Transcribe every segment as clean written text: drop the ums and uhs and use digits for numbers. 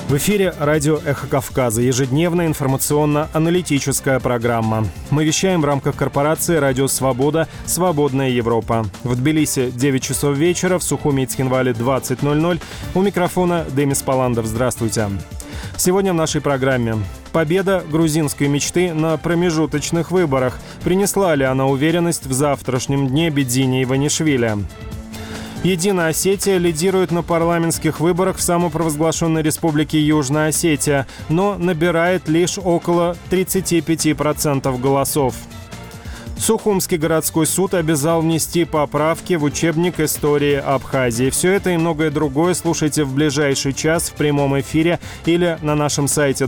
В эфире радио «Эхо Кавказа», ежедневная информационно-аналитическая программа. Мы вещаем в рамках корпорации «Радио Свобода. Свободная Европа». В Тбилиси 9 часов вечера, в Сухуми и Цхинвале 20:00. У микрофона Демис Паландов. Здравствуйте. Сегодня в нашей программе. Победа грузинской мечты на промежуточных выборах. Принесла ли она уверенность в завтрашнем дне Бедзини Иванишвили? Единая Осетия лидирует на парламентских выборах в самопровозглашенной республике Южная Осетия, но набирает лишь около 35% голосов. Сухумский городской суд обязал внести поправки в учебник истории Абхазии. Все это и многое другое слушайте в ближайший час в прямом эфире или на нашем сайте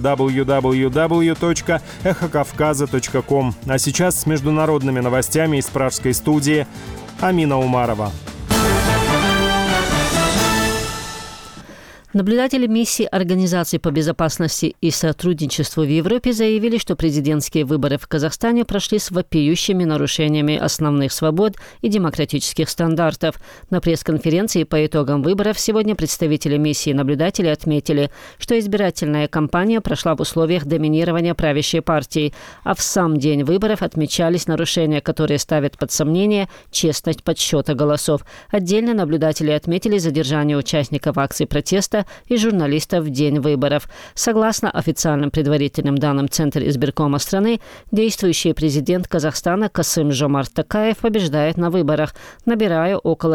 www.эхокавказа.ком. А сейчас с международными новостями из пражской студии Амина Умарова. Наблюдатели миссии Организации по безопасности и сотрудничеству в Европе заявили, что президентские выборы в Казахстане прошли с вопиющими нарушениями основных свобод и демократических стандартов. На пресс-конференции по итогам выборов сегодня представители миссии наблюдателей отметили, что избирательная кампания прошла в условиях доминирования правящей партии, а в сам день выборов отмечались нарушения, которые ставят под сомнение честность подсчета голосов. Отдельно наблюдатели отметили задержание участников акций протеста и журналистов в день выборов. Согласно официальным предварительным данным Центра избиркома страны, действующий президент Казахстана Касым-Жомарт Токаев побеждает на выборах, набирая около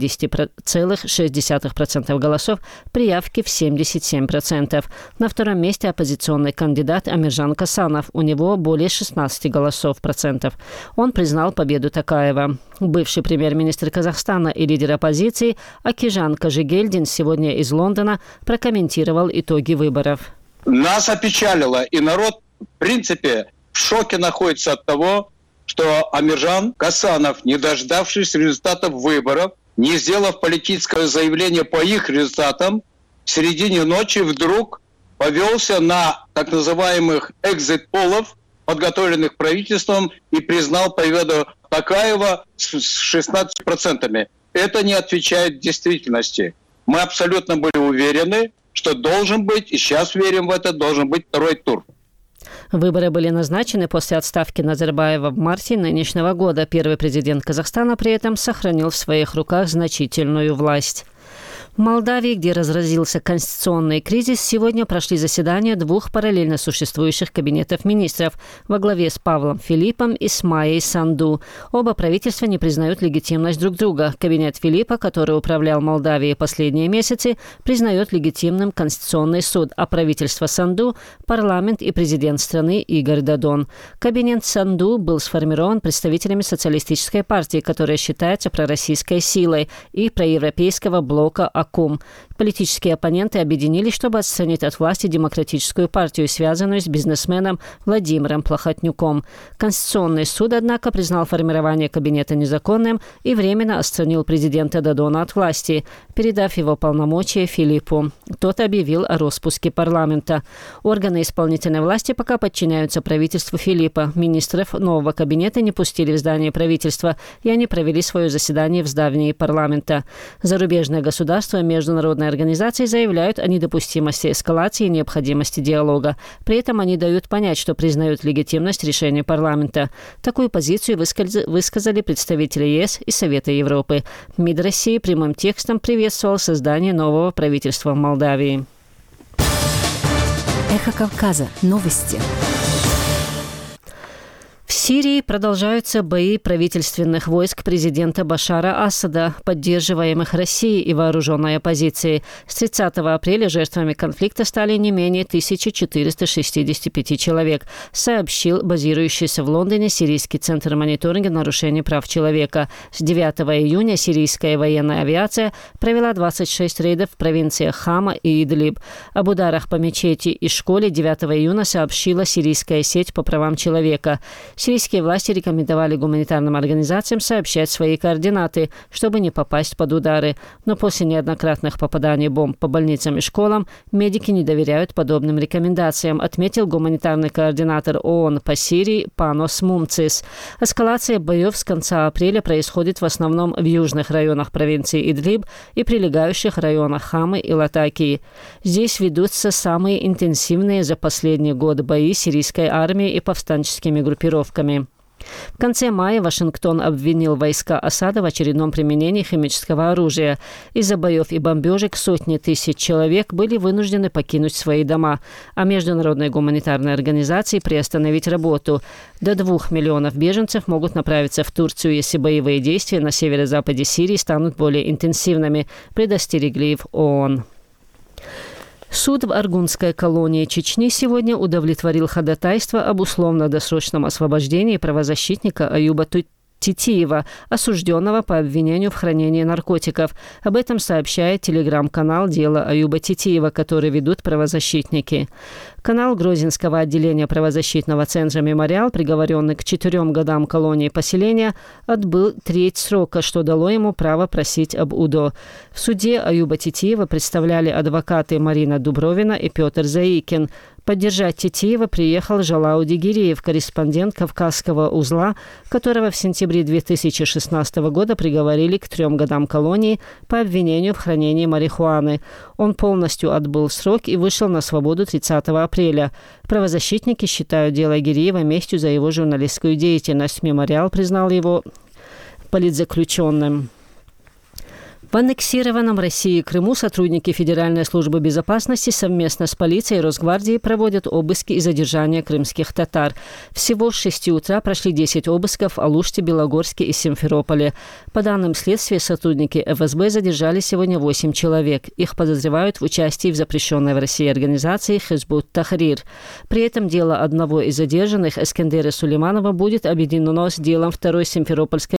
70,6% голосов при явке в 77%. На втором месте оппозиционный кандидат Амиржан Касанов. У него более 16 голосов процентов. Он признал победу Токаева. Бывший премьер-министр Казахстана и лидер оппозиции Акижан Кажигельдин сегодня из Лондона прокомментировал итоги выборов. Нас опечалило, и народ, в принципе, в шоке находится от того, что Амиржан Касанов, не дождавшись результатов выборов, не сделав политическое заявление по их результатам, в середине ночи вдруг повелся на так называемых экзит-полов, подготовленных правительством, и признал победу Токаева с 16%. Это не отвечает действительности. Мы абсолютно были уверены, что должен быть, и сейчас верим в это, должен быть второй тур. Выборы были назначены после отставки Назарбаева в марте нынешнего года. Первый президент Казахстана при этом сохранил в своих руках значительную власть. В Молдавии, где разразился конституционный кризис, сегодня прошли заседания двух параллельно существующих кабинетов министров во главе с Павлом Филиппом и с Майей Санду. Оба правительства не признают легитимность друг друга. Кабинет Филиппа, который управлял Молдавией последние месяцы, признает легитимным Конституционный суд, а правительство Санду – парламент и президент страны Игорь Додон. Кабинет Санду был сформирован представителями социалистической партии, которая считается пророссийской силой, и проевропейского блока АКУМ. Политические оппоненты объединились, чтобы отстранить от власти демократическую партию, связанную с бизнесменом Владимиром Плохотнюком. Конституционный суд, однако, признал формирование кабинета незаконным и временно отстранил президента Додона от власти, передав его полномочия Филиппу. Тот объявил о распуске парламента. Органы исполнительной власти пока подчиняются правительству Филиппа. Министров нового кабинета не пустили в здание правительства, и они провели свое заседание в здании парламента. Зарубежное государство и международные организации заявляют о недопустимости эскалации и необходимости диалога. При этом они дают понять, что признают легитимность решения парламента. Такую позицию высказали представители ЕС и Совета Европы. МИД России прямым текстом приветствовал создание нового правительства в Молдавии. Эхо Кавказа. Новости. В Сирии продолжаются бои правительственных войск президента Башара Асада, поддерживаемых Россией и вооруженной оппозицией. С 30 апреля жертвами конфликта стали не менее 1465 человек, сообщил базирующийся в Лондоне Сирийский центр мониторинга нарушений прав человека. С 9 июня сирийская военная авиация провела 26 рейдов в провинциях Хама и Идлиб. Об ударах по мечети и школе 9 июня сообщила сирийская сеть по правам человека. Сирийские власти рекомендовали гуманитарным организациям сообщать свои координаты, чтобы не попасть под удары. Но после неоднократных попаданий бомб по больницам и школам медики не доверяют подобным рекомендациям, отметил гуманитарный координатор ООН по Сирии Панос Мумцис. Эскалация боев с конца апреля происходит в основном в южных районах провинции Идлиб и прилегающих районах Хамы и Латакии. Здесь ведутся самые интенсивные за последний год бои сирийской армии и повстанческими группировками. В конце мая Вашингтон обвинил войска Асада в очередном применении химического оружия. Из-за боев и бомбежек сотни тысяч человек были вынуждены покинуть свои дома, а международные гуманитарные организации приостановить работу. До 2 миллионов беженцев могут направиться в Турцию, если боевые действия на северо-западе Сирии станут более интенсивными, предостерегли в ООН. Суд в Аргунской колонии Чечни сегодня удовлетворил ходатайство об условно-досрочном освобождении правозащитника Аюба Титиева, осужденного по обвинению в хранении наркотиков. Об этом сообщает телеграм-канал «Дело Аюба Титиева», который ведут правозащитники. Канал Грозинского отделения правозащитного центра «Мемориал», приговоренный к 4 годам колонии поселения, отбыл треть срока, что дало ему право просить об УДО. В суде Аюба Титиева представляли адвокаты Марина Дубровина и Петр Заикин. Поддержать Титиева приехал Жалау Дигириев, корреспондент Кавказского узла, которого в сентябре 2016 года приговорили к 3 годам колонии по обвинению в хранении марихуаны. Он полностью отбыл срок и вышел на свободу 30 апреля. Правозащитники считают дело Гириева местью за его журналистскую деятельность. «Мемориал» признал его политзаключенным. В аннексированном Россией Крыму сотрудники Федеральной службы безопасности совместно с полицией и Росгвардией проводят обыски и задержания крымских татар. Всего с 6 утра прошли 10 обысков в Алуште, Белогорске и Симферополе. По данным следствия, сотрудники ФСБ задержали сегодня 8 человек. Их подозревают в участии в запрещенной в России организации Хизбут Тахрир. При этом дело одного из задержанных, Эскендера Сулейманова, будет объединено с делом второй Симферопольской